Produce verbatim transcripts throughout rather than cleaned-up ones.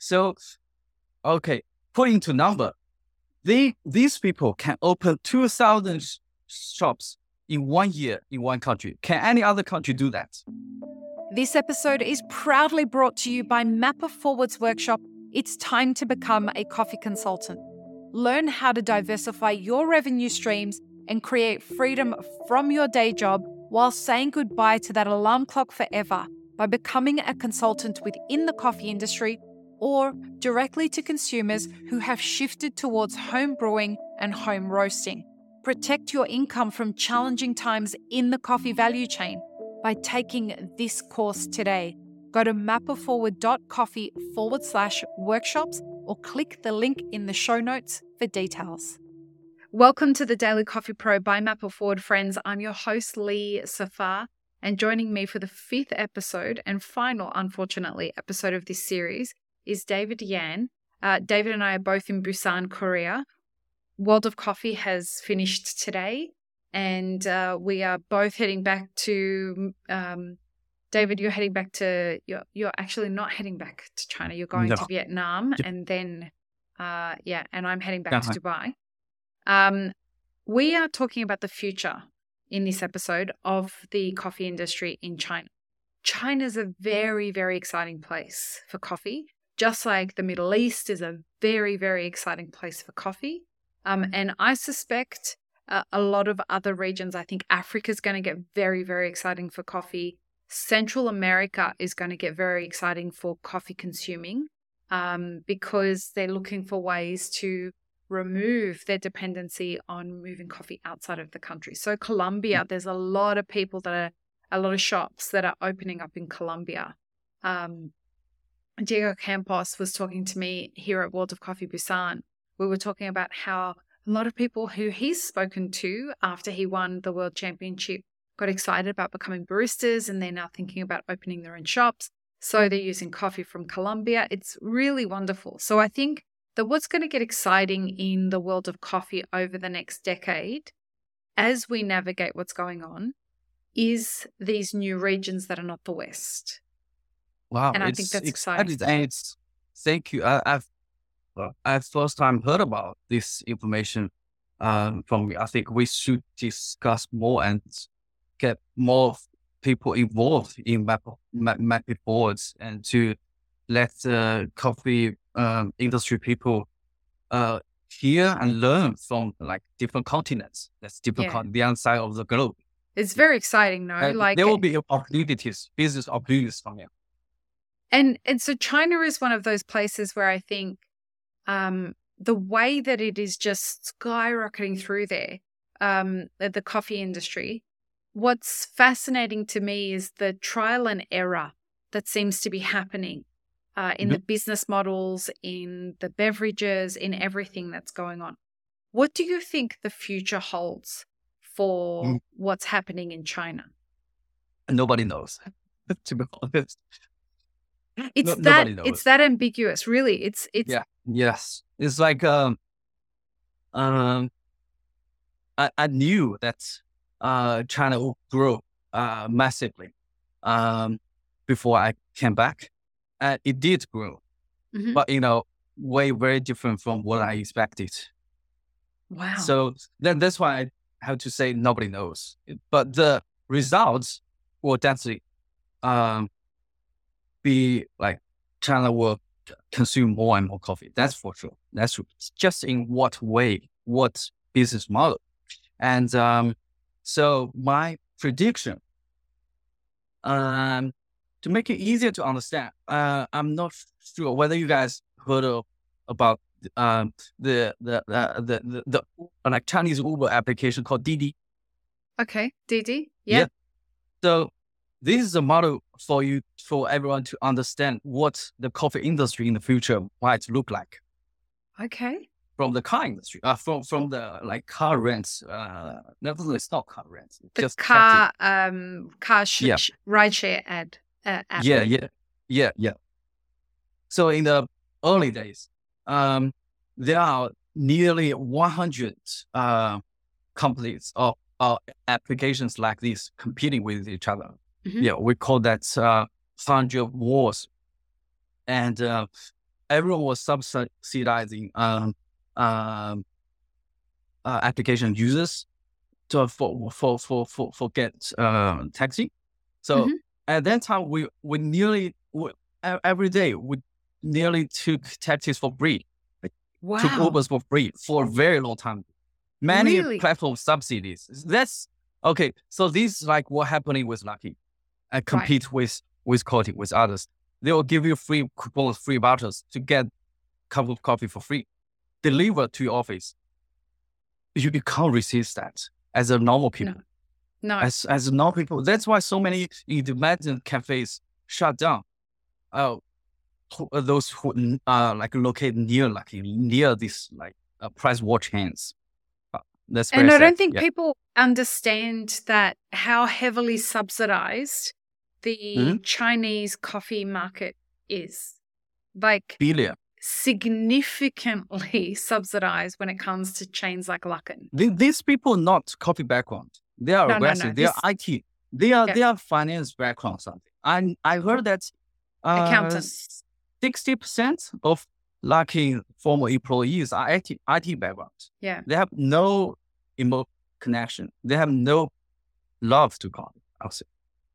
So, okay, put into number, they, these people can open two thousand sh- shops in one year in one country. Can any other country do that? This episode is proudly brought to you by Mapper Forward's workshop, It's Time to Become a Coffee Consultant. Learn how to diversify your revenue streams and create freedom from your day job while saying goodbye to that alarm clock forever by becoming a consultant within the coffee industry or directly to consumers who have shifted towards home brewing and home roasting. Protect your income from challenging times in the coffee value chain by taking this course today. Go to mapperforward.coffee forward slash workshops or click the link in the show notes for details. Welcome to the Daily Coffee Pro by Mapper Forward, friends. I'm your host, Lee Safar, and joining me for the fifth episode and final, unfortunately, episode of this series is David Yan. Uh, David and I are both in Busan, Korea. World of Coffee has finished today, and uh, we are both heading back to, um, David, you're heading back to, you're, you're actually not heading back to China. You're going No. to Vietnam, Yep. and then, uh, yeah, and I'm heading back Uh-huh. to Dubai. Um, we are talking about the future in this episode of the coffee industry in China. China's a very, very exciting place for coffee, just like the Middle East is a very, very exciting place for coffee. Um, and I suspect uh, a lot of other regions, I think Africa is going to get very, very exciting for coffee. Central America is going to get very exciting for coffee consuming um, because they're looking for ways to remove their dependency on moving coffee outside of the country. So Colombia, there's a lot of people that are, a lot of shops that are opening up in Colombia. Um, Diego Campos was talking to me here at World of Coffee Busan. We were talking about how a lot of people who he's spoken to after he won the World Championship got excited about becoming baristas, and they're now thinking about opening their own shops. So they're using coffee from Colombia. It's really wonderful. So I think that what's going to get exciting in the world of coffee over the next decade, as we navigate what's going on, is these new regions that are not the West. Wow, And I it's think that's exciting. exciting. And it's, thank you. I, I've I first time heard about this information um, from you. I think we should discuss more and get more people involved in map, map, mapping boards and to let the coffee um, industry people uh, hear and learn from like different continents. That's different Yeah. con- the other side of the globe. It's very exciting, no? And Like there will be opportunities, business opportunities from here. And and so China is one of those places where I think um, the way that it is just skyrocketing through there, um, the, the coffee industry, what's fascinating to me is the trial and error that seems to be happening uh, in Mhm. the business models, in the beverages, in everything that's going on. What do you think the future holds for Mm. what's happening in China? Nobody knows, to be honest. It's No- that nobody knows. it's that ambiguous, really. It's it's Yeah. Yes. It's like um um I, I knew that uh China will grow uh massively um before I came back. And it did grow. Mhm. But you know, way very different from what I expected. Wow. So then that's why I have to say nobody knows. But the results will definitely um be like China will consume more and more coffee. That's for sure. That's true. It's just in what way, what business model. And um, so my prediction, um, to make it easier to understand, uh, I'm not sure whether you guys heard of, about um, the, the, the, the, the, the uh, like Chinese Uber application called Didi. Okay, Didi. Yeah. So this is a model for you, for everyone to understand what the coffee industry in the future might look like Okay. from the car industry, uh, from, from the like car rents, uh, no, it's not car rents, it's The just taxi. car um car sh- Yeah. sh- rideshare ad uh, app. Yeah, yeah, yeah, yeah. So in the early days, um, there are nearly one hundred uh, companies or, or applications like this competing with each other. Mhm. Yeah, we call that uh, one hundred wars. And uh, everyone was subsidizing um, um, uh, application users to for for for for, for get uh, taxi. So Mhm. at that time, we we nearly we, e- every day we nearly took taxis for free, like, took Wow. Ubers for free for a very long time. Many Really? platform subsidies. That's okay. So this is like what happening with Lucky, and Right. compete with with Coty, with others. They will give you free coupons, free vouchers to get cup of coffee for free, delivered to your office. You can't resist that as a normal people. No. No. As as normal people, that's why so many independent cafes shut down. Uh, who- uh, those who n- are like located near like near this like uh, price war chains. Uh, that's very And I sad. don't think Yeah. people understand that how heavily subsidized the Mhm. Chinese coffee market is. Like Billion. significantly subsidized when it comes to chains like Luckin. Th- These people not coffee background. They are No, no, no. aggressive. They are This I T. They are yeah, they are finance background something. And I heard that uh accountants. sixty percent of Lucky former employees are I T I T background. Yeah. They have no emo connection. They have no love to coffee. I'll say.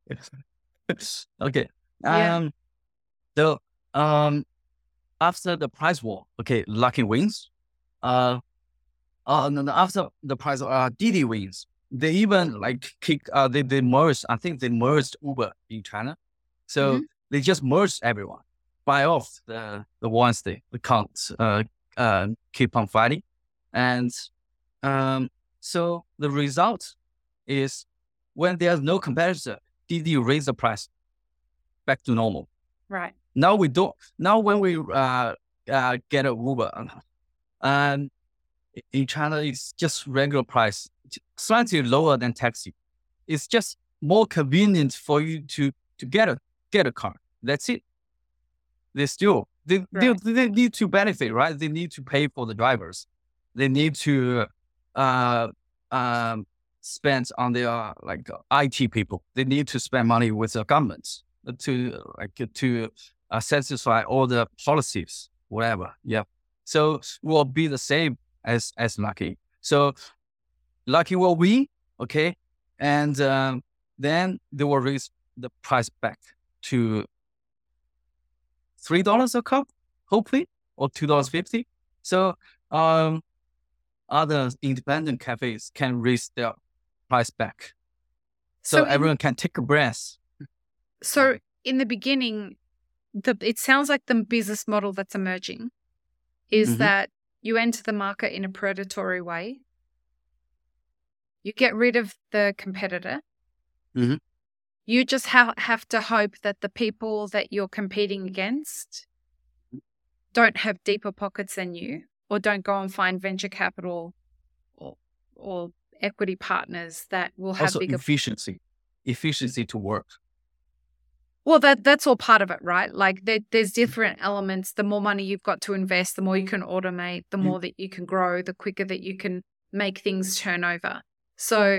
Okay. Yeah. Um. So um after the price war, okay, Lucky wins. Uh. Uh, no, no, after the price, uh, Didi wins. They even like kick. Uh, they they merged. I think they merged Uber in China, so Mhm. they just merged everyone, buy off the the ones they, they can't uh, uh, keep on fighting, and um, so the result is when there's no competitor, Didi raise the price back to normal. Right. Now we don't. Now when we uh, uh, get a Uber, and in China, it's just regular price, slightly lower than taxi. It's just more convenient for you to to get a get a car. That's it. They still they they, Right. they need to benefit, right? They need to pay for the drivers. They need to uh um spend on their like I T people. They need to spend money with the government to like to uh, satisfy all the policies, whatever. Yeah. So it will be the same as as Lucky. So Lucky will win, okay, and um, then they will raise the price back to three dollars a cup, hopefully, or two dollars fifty. So um, other independent cafes can raise their price back, so, So in, everyone can take a breath. so in the beginning, the it sounds like the business model that's emerging is Mhm. that you enter the market in a predatory way. You get rid of the competitor. Mhm. You just ha- have to hope that the people that you're competing against don't have deeper pockets than you, or don't go and find venture capital or, or equity partners that will have Also bigger. efficiency, efficiency to work. Well, that that's all part of it, right? Like there, there's different elements. The more money you've got to invest, the more you can automate, the Mm. more that you can grow, the quicker that you can make things turn over. So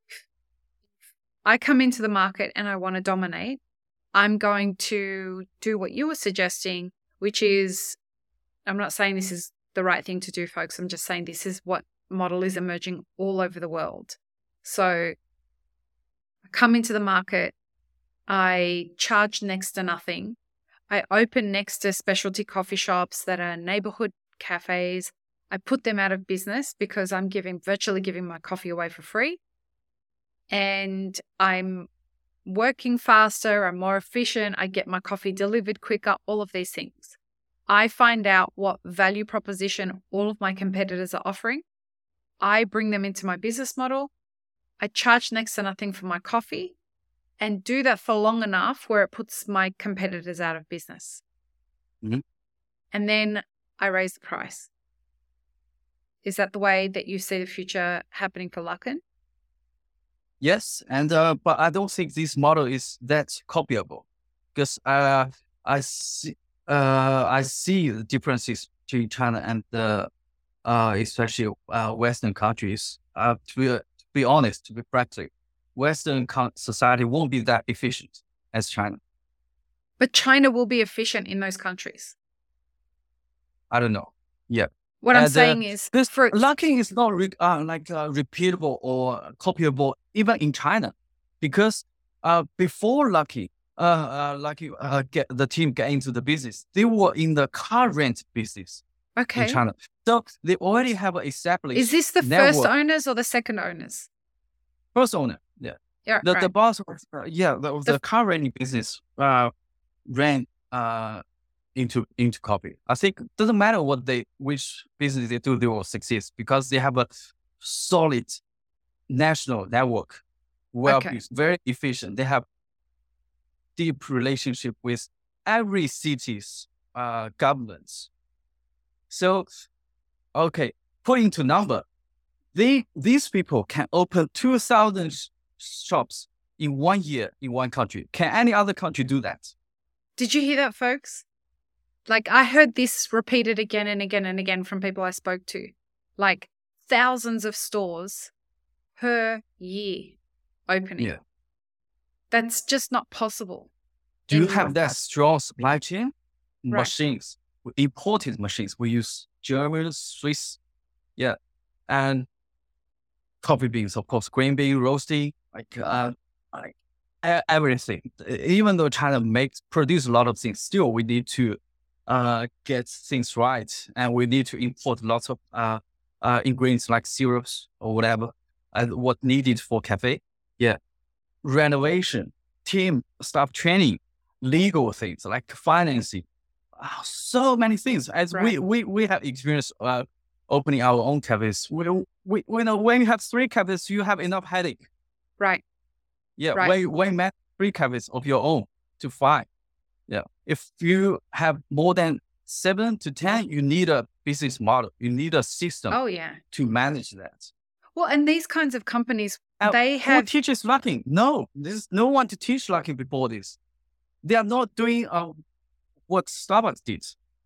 I come into the market and I want to dominate. I'm going to do what you were suggesting, which is, I'm not saying this is the right thing to do, folks. I'm just saying this is what model is emerging all over the world. So I come into the market, I charge next to nothing. I open next to specialty coffee shops that are neighborhood cafes. I put them out of business because I'm giving virtually giving my coffee away for free. And I'm working faster, I'm more efficient, I get my coffee delivered quicker, all of these things. I find out what value proposition all of my competitors are offering. I bring them into my business model. I charge next to nothing for my coffee and do that for long enough where it puts my competitors out of business. Mhm. And then I raise the price. Is that the way that you see the future happening for Luckin? Yes, and uh, but I don't think this model is that copyable, because uh, I see uh, I see the differences between China and the uh, especially uh, Western countries. Uh, to be to be honest, to be practical, Western co- society won't be that efficient as China. But China will be efficient in those countries. I don't know. Yeah. What I'm And uh, saying is, this for Luckin is not re- uh, like uh, repeatable or copyable even in China, because uh, before Lucky, uh, uh, Lucky uh, get the team get into the business, they were in the car rent business in okay, China. So they already have an established is this the network. first owners or the second owners? First owner, yeah. Yeah, The right. the boss, uh, yeah, the, the car renting business uh, ran uh, into into coffee. I think doesn't matter what they which business they do, they will succeed because they have a solid national network, well Okay. built, very efficient. They have deep relationship with every city's uh, governments. So, okay, put into number, they these people can open two thousand sh- shops in one year in one country. Can any other country do that? Did you hear that, folks? Like, I heard this repeated again and again and again from people I spoke to. Like, thousands of stores per year opening. Yeah. That's just not possible. Do you in- have that strong supply chain? Right. Machines, imported machines. We use German, Swiss, yeah, and coffee beans, of course, green bean roasting, like uh, like e- everything. Even though China makes produce a lot of things, still we need to uh get things right, and we need to import lots of uh uh ingredients like syrups or whatever, and what needed for cafe. Yeah, renovation, team, staff training, legal things like financing, uh, so many things. As Right. we we we have experience uh, opening our own cafes. We, we we know when you have three cafes, you have enough headache. Right. Yeah, Right. when you- when you manage three cafes of your own to five. Yeah, if you have more than seven to ten, you need a business model. You need a system Oh, yeah. to manage that. Well, and these kinds of companies, And they who have. teaches locking? No, there's no one to teach locking before this. They are not doing uh, what Starbucks did.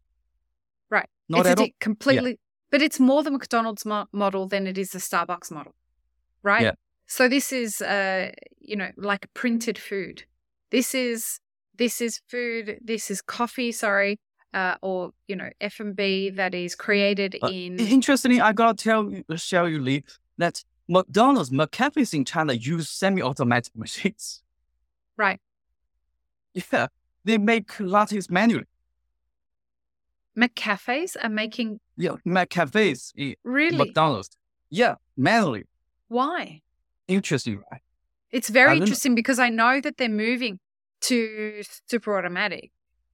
Right. Not it's a at all. di- completely, but it's more the McDonald's mo- model than it is the Starbucks model, right? Yeah. So this is, uh, you know, like printed food. This is this is food. This is coffee. Sorry, uh, or you know, F and B that is created Uh, in. Interestingly, I gotta tell you, share you, Lee, that McDonald's, McCafe's in China use semi-automatic machines. Right. Yeah, they make lattes manually. McCafes are making. Yeah, McCafe's in Really? McDonald's. Yeah, manually. Why? Interesting, right? It's I very don't know. interesting because I know that they're moving to super automatic.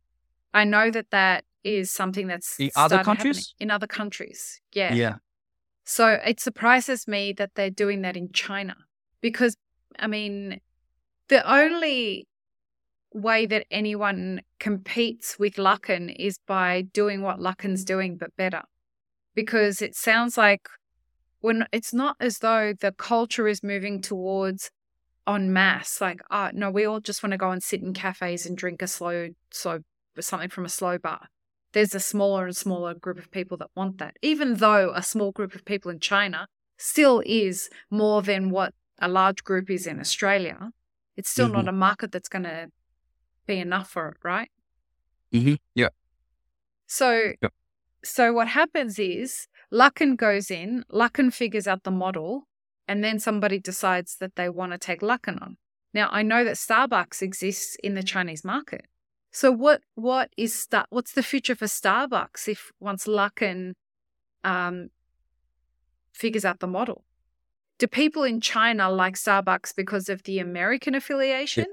I know that that is something that's In other started happening countries? in other countries. Yeah. Yeah. So it surprises me that they're doing that in China because, I mean, the only way that anyone competes with Luckin is by doing what Luckin's doing, but better. Because it sounds like when it's not as though the culture is moving towards en masse, like, oh, no, we all just want to go and sit in cafes and drink a slow, slow, something from a slow bar. There's a smaller and smaller group of people that want that, even though a small group of people in China still is more than what a large group is in Australia. It's still Mhm. not a market that's going to be enough for it, right? Mm-hmm. Yeah. So, Yep. so what happens is Luckin goes in, Luckin figures out the model, and then somebody decides that they want to take Luckin on. Now, I know that Starbucks exists in the Chinese market. So what what is Star, what's the future for Starbucks if once Luckin um, figures out the model? Do people in China like Starbucks because of the American affiliation?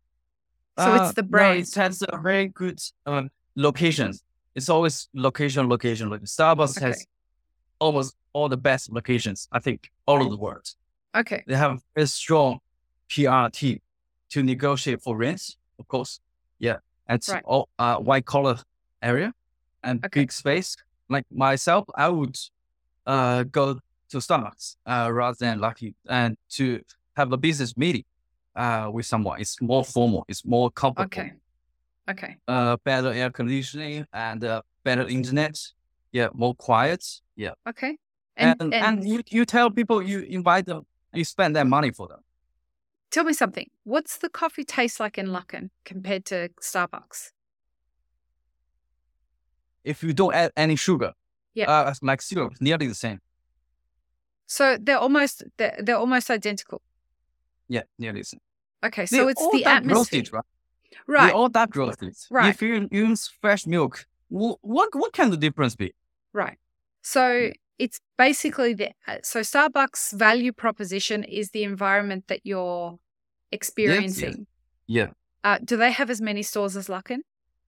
So Uh, it's the No, brand. it has a very good um, locations. It's always location, location. Like Starbucks Okay. has almost all the best locations, I think, all over the world. Okay. They have a strong P R team to negotiate for rents, of course. Yeah. And Right. all uh, white collar area and Okay. big space. Like myself, I would uh, go to Starbucks uh, rather than Lucky and to have a business meeting uh, with someone. It's more formal. It's more comfortable. Okay. Okay. Uh, better air conditioning and uh, better internet. Yeah, more quiet. Yeah, Okay. and And and, and you you tell people you invite them, you spend that money for them. tell me something. What's the coffee taste like in Luckin compared to Starbucks? if you don't add any sugar, Yeah. uh, like syrup, nearly the same. So they're almost they're, they're almost identical. Yeah, nearly the same. Okay, They so it's all the dark atmosphere, roasted, right? They right? all dark roasted. Right. If you use fresh milk, wh- what what can the difference be? Right. So Yeah. it's basically the uh, so Starbucks' value proposition is the environment that you're Yes, yes. experiencing. Yeah. Uh, do they have as many stores as Luckin?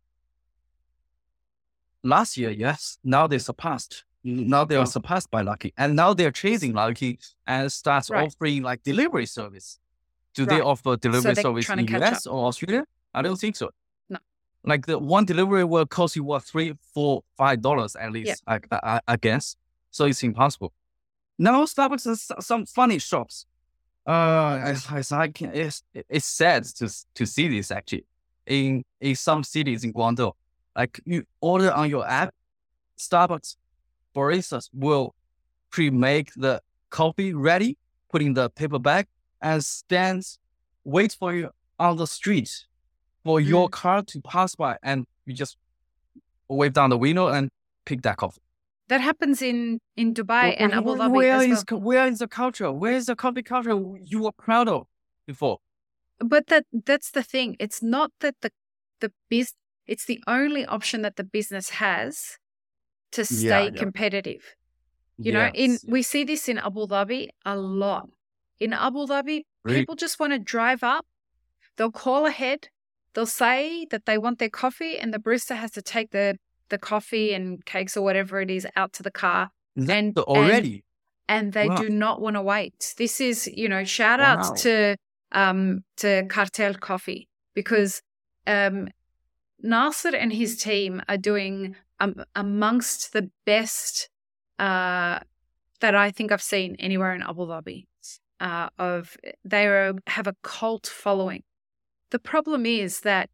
Last year, yes. Now they surpassed. Now they are surpassed by Lucky, and now they're chasing Lucky and starts Right. offering like delivery service. Do they Right. offer delivery they're service trying to in catch U S or Australia? I don't think so. No. Like the one delivery will cost you what three, four, five dollars at least. I, I I guess so. It's impossible. Now Starbucks has s- some funny shops. Uh, as, as I can, it's it's sad to s- to see this actually in in some cities in Guangdong. Like you order on your app, Starbucks baristas will pre-make the coffee ready, put in the paper bag, and stands wait for you on the street for your Mm. car to pass by, and you just wave down the window and pick that coffee. That happens in in Dubai and Abu Where- Dhabi where as is well. co- where is the culture? Where is the coffee culture you were proud of before? But that that's the thing. It's not that the the biz. It's the only option that the business has to stay Yeah, yeah. competitive. You know, in Yes. we see this in Abu Dhabi a lot. In Abu Dhabi, Really? people just want to drive up. They'll call ahead. They'll say that they want their coffee, and the barista has to take the the coffee and cakes or whatever it is out to the car, Is that and the- and already? and they Wow. do not want to wait. This is, you know, shout outs Wow. to um to Cartel Coffee, because um Nasser and his team are doing um, amongst the best uh that I think I've seen anywhere in Abu Dhabi. Uh, of they are, have a cult following. The problem is that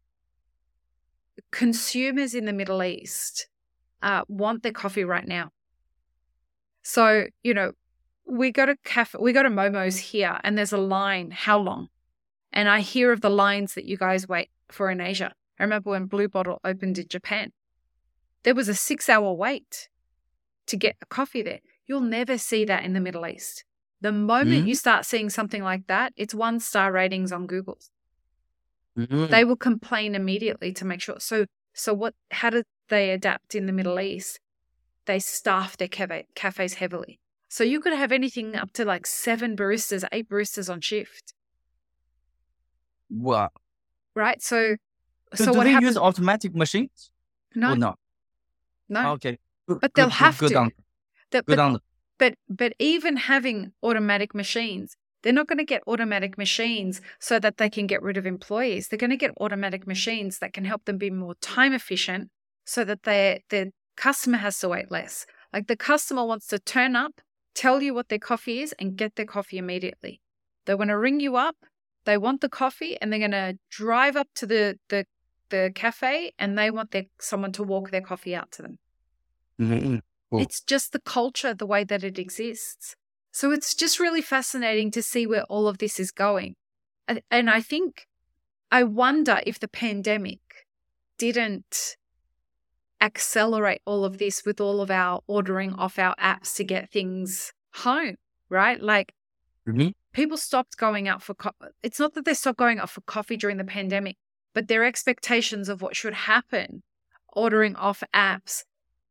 consumers in the Middle East uh, want their coffee right now. So, you know, we go to cafe, we go to Momo's here, and there's a line. How long? And I hear of the lines that you guys wait for in Asia. I remember when Blue Bottle opened in Japan, there was a six-hour wait to get a coffee there. You'll never see that in the Middle East. The moment Mhm. you start seeing something like that, it's one-star ratings on Google. Mhm. They will complain immediately to make sure. So, so what? How did they adapt in the Middle East? They staff their cafe, cafes heavily. So you could have anything up to like seven baristas, eight baristas on shift, Wow. right? So, So, so do what they happens? use automatic machines No, or not? no. Okay. Good, But they'll good, good, have good to. on, That, good but on. But but even having automatic machines, they're not going to get automatic machines so that they can get rid of employees. They're going to get automatic machines that can help them be more time efficient, so that they the customer has to wait less. Like the customer wants to turn up, tell you what their coffee is, and get their coffee immediately. They want to ring you up. They want the coffee, and they're going to drive up to the the the cafe, and they want their someone to walk their coffee out to them. Mhm. Cool. It's just the culture, the way that it exists. So it's just really fascinating to see where all of this is going. And, and I think, I wonder if the pandemic didn't accelerate all of this with all of our ordering off our apps to get things home, right? Like Mhm. people stopped going out for co- it's not that they stopped going out for coffee during the pandemic, but their expectations of what should happen ordering off apps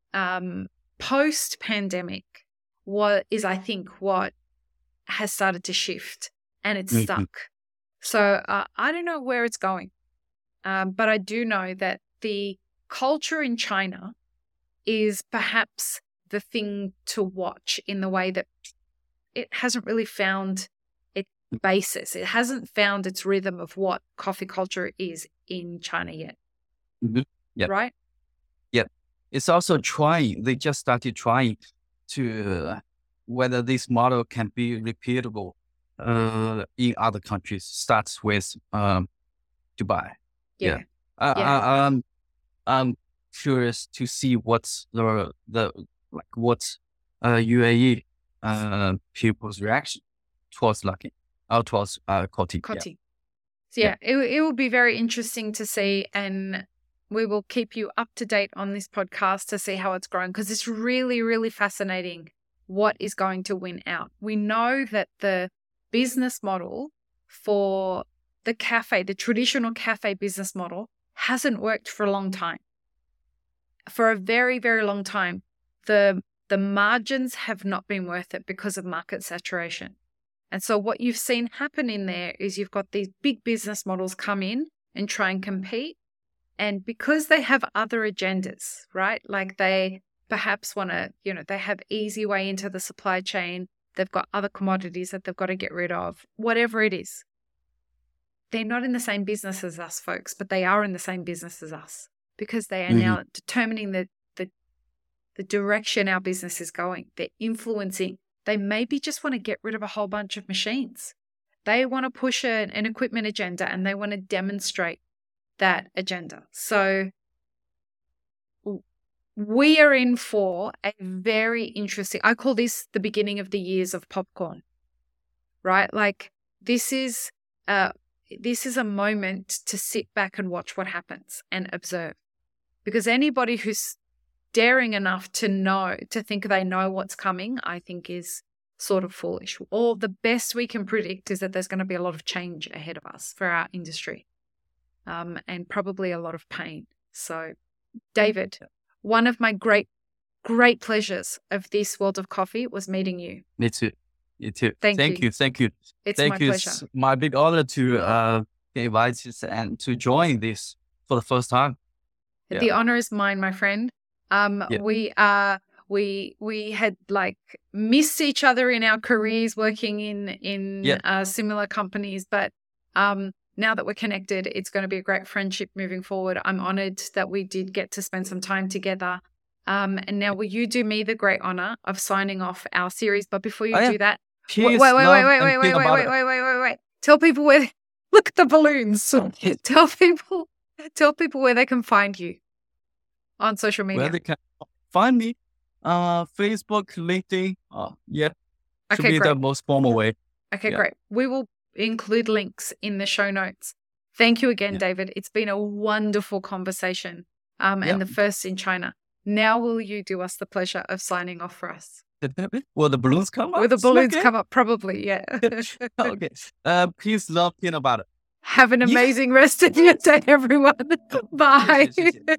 um post pandemic, what is I think what has started to shift, and it's Mhm. stuck. So uh, I don't know where it's going, um, but I do know that the culture in China is perhaps the thing to watch, in the way that it hasn't really found its basis. It hasn't found its rhythm of what coffee culture is in China yet. Mhm. Yep. Right? Yep. It's also trying. They just started trying to uh, whether this model can be repeatable uh, in other countries. Starts with um, Dubai. Yeah. I, Yeah. I, I'm I'm curious to see what's the the like what's uh, U A E uh, people's reaction towards Lucky, or towards uh, Coty. Yeah. Coty. So yeah, it it will be very interesting to see, and we will keep you up to date on this podcast to see how it's growing, because it's really, really fascinating what is going to win out. We know that the business model for the cafe, the traditional cafe business model, hasn't worked for a long time. For a very, very long time, the the margins have not been worth it because of market saturation. And so what you've seen happen in there is you've got these big business models come in and try and compete. And because they have other agendas, right? Like they perhaps want to, you know, they have easy way into the supply chain. They've got other commodities that they've got to get rid of, whatever it is. They're not in the same business as us, folks, but they are in the same business as us, because they are mm-hmm. now determining the, the the direction our business is going. They're influencing. They maybe just want to get rid of a whole bunch of machines. They want to push a, an equipment agenda, and they want to demonstrate that agenda. So we are in for a very interesting, I call this the beginning of the years of popcorn, right? Like this is uh this is a moment to sit back and watch what happens and observe. Because anybody who's daring enough to know, to think they know what's coming, I think is sort of foolish. All the best we can predict is that there's going to be a lot of change ahead of us for our industry, um, and probably a lot of pain. So, David, one of my great, great pleasures of this World of Coffee was meeting you. Me too. You too. Thank, Thank you. you. Thank you. It's Thank my you. pleasure. It's my big honor to uh, get invited and to join this for the first time. The yeah. honor is mine, my friend. Um, yeah. We are we we had like missed each other in our careers working in in yeah. uh, similar companies, but um, now that we're connected, it's going to be a great friendship moving forward. I'm honored that we did get to spend some time together. Um, and now will you do me the great honor of signing off our series? But before you oh, yeah. do that, wait, wait, wait, wait, wait, wait, wait, wait, wait, wait, wait, wait, wait. Tell people where. Look at the balloons. Tell people. Tell people where they can find you on social media. Where they can find me, uh, Facebook, LinkedIn. Uh, yeah, should okay, be great. the most formal way. Okay, yeah. great. We will include links in the show notes. Thank you again, yeah. David. It's been a wonderful conversation, um, and yeah. the first in China. Now will you do us the pleasure of signing off for us? Will the balloons come up? Will the balloons okay. come up? Probably, yeah. Okay. Uh, peace, love, peanut butter. Have an amazing yeah. rest of your day, everyone. Bye.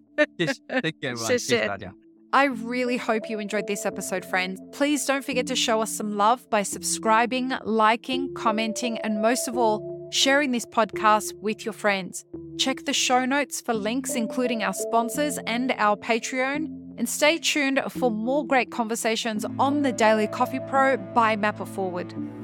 I really hope you enjoyed this episode, friends. Please don't forget to show us some love by subscribing, liking, commenting, and most of all, sharing this podcast with your friends. Check the show notes for links, including our sponsors and our Patreon. And stay tuned for more great conversations on the Daily Coffee Pro by Mapper Forward.